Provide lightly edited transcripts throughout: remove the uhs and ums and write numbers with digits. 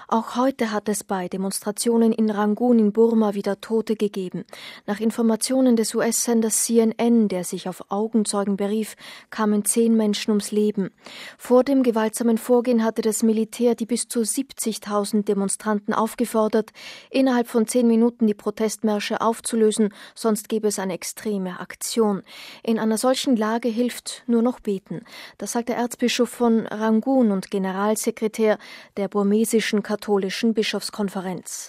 Auch heute hat es bei Demonstrationen in Rangoon in Burma wieder Tote gegeben. Nach Informationen des US-Senders CNN, der sich auf Augenzeugen berief, kamen 10 Menschen ums Leben. Vor dem gewaltsamen Vorgehen hatte das Militär die bis zu 70.000 Demonstranten aufgefordert, innerhalb von 10 Minuten die Protestmärsche aufzulösen, sonst gäbe es eine extreme Aktion. In einer solchen Lage hilft nur noch beten. Das sagt der Erzbischof von Rangoon und Generalsekretär der burmesischen katholischen Bischofskonferenz.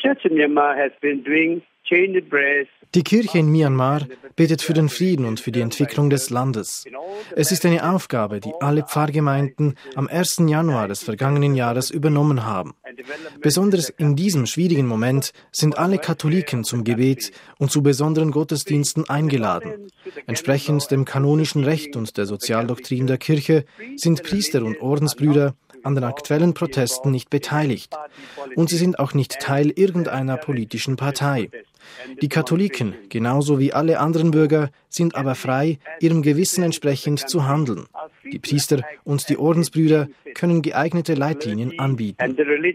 Die Kirche in Myanmar betet für den Frieden und für die Entwicklung des Landes. Es ist eine Aufgabe, die alle Pfarrgemeinden am 1. Januar des vergangenen Jahres übernommen haben. Besonders in diesem schwierigen Moment sind alle Katholiken zum Gebet und zu besonderen Gottesdiensten eingeladen. Entsprechend dem kanonischen Recht und der Sozialdoktrin der Kirche sind Priester und Ordensbrüder an den aktuellen Protesten nicht beteiligt. Und sie sind auch nicht Teil irgendeiner politischen Partei. Die Katholiken, genauso wie alle anderen Bürger, sind aber frei, ihrem Gewissen entsprechend zu handeln. Die Priester und die Ordensbrüder können geeignete Leitlinien anbieten.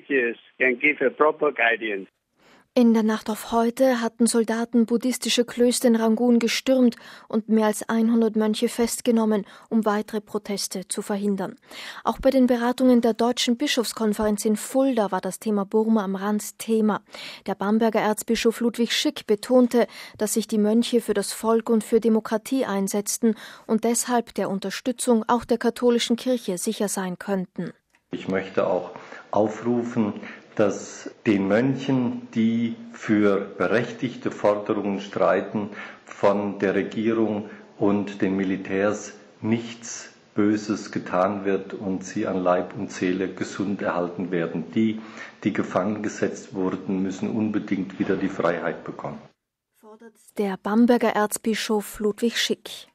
In der Nacht auf heute hatten Soldaten buddhistische Klöster in Rangoon gestürmt und mehr als 100 Mönche festgenommen, um weitere Proteste zu verhindern. Auch bei den Beratungen der Deutschen Bischofskonferenz in Fulda war das Thema Burma am Rand Thema. Der Bamberger Erzbischof Ludwig Schick betonte, dass sich die Mönche für das Volk und für Demokratie einsetzten und deshalb der Unterstützung auch der katholischen Kirche sicher sein könnten. Ich möchte auch aufrufen, dass den Mönchen, die für berechtigte Forderungen streiten, von der Regierung und den Militärs nichts Böses getan wird und sie an Leib und Seele gesund erhalten werden. Die, die gefangen gesetzt wurden, müssen unbedingt wieder die Freiheit bekommen. Fordert der Bamberger Erzbischof Ludwig Schick.